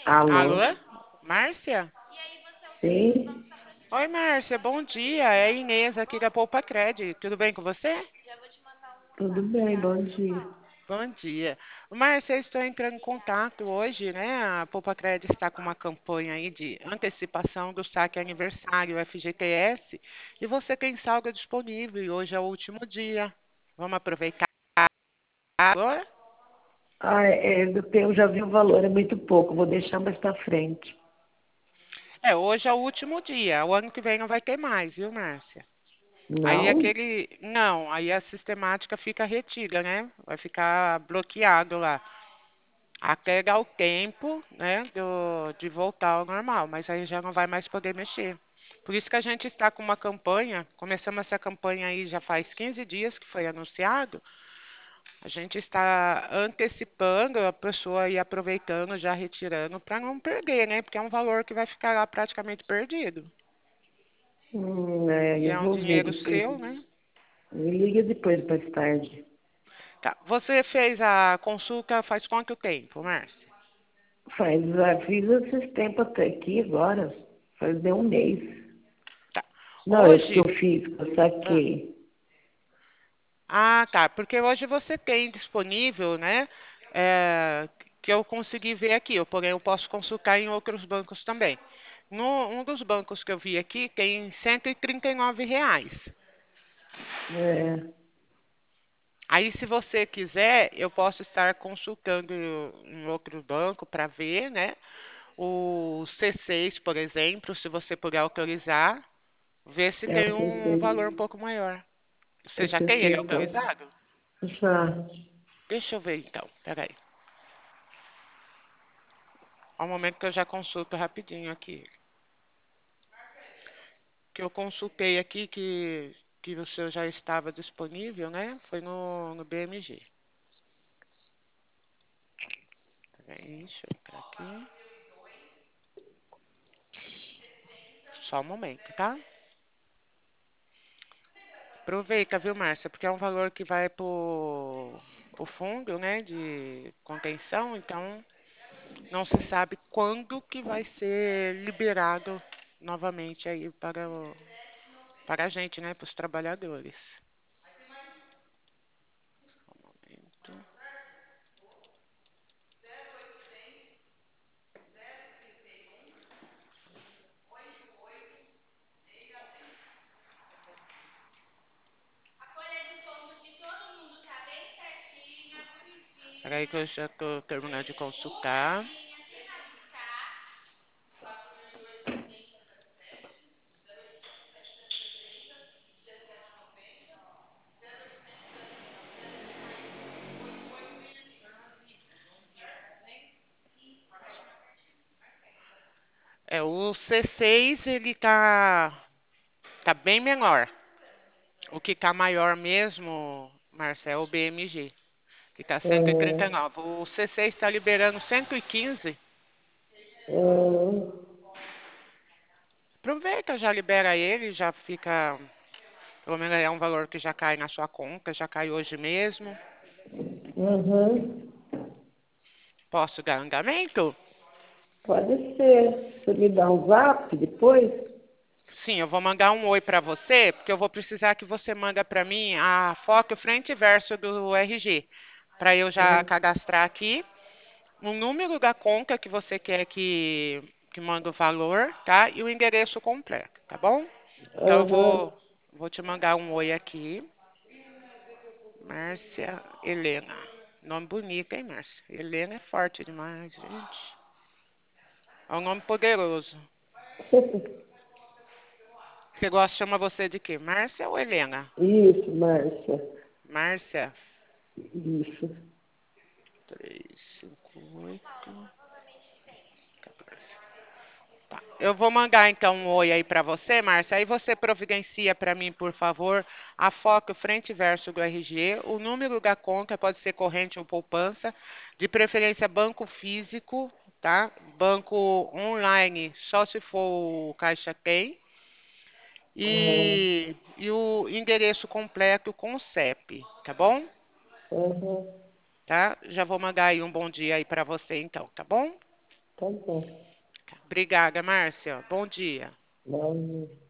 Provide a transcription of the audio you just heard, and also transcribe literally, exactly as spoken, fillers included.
Alô? Alô? Márcia? Sim, Oi, Márcia, bom dia. É a Inês aqui da Poupa Cred. Tudo bem com você? tudo bem, bom dia. Bom dia. Márcia, eu estou entrando em contato hoje, né? A Poupa Cred está com uma campanha aí de antecipação do saque aniversário F G T S e você tem saldo disponível e hoje é o último dia. Vamos aproveitar agora? Ah, é, do que eu já vi o valor, é muito pouco, vou deixar mais pra frente. É, hoje é o último dia. O ano que vem não vai ter mais, viu, Márcia? Aí Não? aquele. Não, aí a sistemática fica retida, né? Vai ficar bloqueado lá. Até dar o tempo, né, do, de voltar ao normal, mas aí já não vai mais poder mexer. Por isso que a gente está com uma campanha, começamos essa campanha aí já faz quinze dias que foi anunciado. A gente está antecipando a pessoa ir aproveitando, já retirando, para não perder, né? Porque é um valor que vai ficar lá praticamente perdido. Hum, é, E eu é um vou ver dinheiro depois. seu, né? Me liga depois, mais tarde. Tá. Você fez a consulta faz quanto tempo, Márcia? Faz, já fiz esses tempos até aqui agora, faz de um mês. Tá. Não, esse que Hoje. eu fiz, que eu Ah, saquei. ah, tá. Porque hoje você tem disponível, né? é, que eu consegui ver aqui. Eu, porém, eu posso consultar em outros bancos também. No, um dos bancos que eu vi aqui tem cento e trinta e nove reais. É, Aí, se você quiser, eu posso estar consultando em outro banco para ver, né? O C seis, por exemplo, se você puder autorizar, ver se é o tem um valor um C seis. pouco maior. O Você já tem ele C seis tá. autorizado? Já. Deixa eu ver então. Peraí. Ao momento que eu já consulto rapidinho aqui. Que eu consultei aqui que, que o seu já estava disponível, né? Foi no, no B M G. Peraí, deixa eu entrar aqui. Só um momento, tá? Aproveita, viu, Márcia? Porque é um valor que vai pro, pro fundo, né? De contenção, então não se sabe quando que vai ser liberado novamente aí para, o, para a gente, né? Para os trabalhadores. Um momento. Peraí que eu já estou terminando de consultar. É, o C seis ele tá, tá bem menor. O que tá maior mesmo, Marcelo, é o B M G, que tá cento e trinta e Uhum. nove. O C seis está liberando cento e quinze. Uhum. Aproveita, já libera ele, já fica. Pelo menos é um valor que já cai na sua conta, já cai hoje mesmo. Uhum. Posso dar andamento? Pode ser. Você me dá um zap depois? Sim, eu vou mandar um oi para você, porque eu vou precisar que você manda para mim a foto frente e verso do R G, para eu já Hum. cadastrar aqui o número da conta que você quer que, que manda o valor, tá? E o endereço completo, tá bom? Então eu Uhum. vou, vou te mandar um oi aqui. Márcia Helena. Nome bonito, hein, Márcia? Helena é forte demais, gente. É um nome poderoso. Você gosta, chama você de quê? Márcia ou Helena? Isso, Márcia. Márcia. Isso. Três, cinco, oito. Tá. Eu vou mandar então um oi aí para você, Márcia. Aí você providencia para mim, por favor, a foto frente e verso do R G, o número da conta, pode ser corrente ou poupança, de preferência banco físico, tá? Banco online, só se for o Caixa Tem. Uhum. E, e o endereço completo com C E P, tá bom? Uhum. Tá? Já vou mandar aí um bom dia aí para você então, tá bom? Tá bom. Obrigada, Márcia. Bom dia. Bom.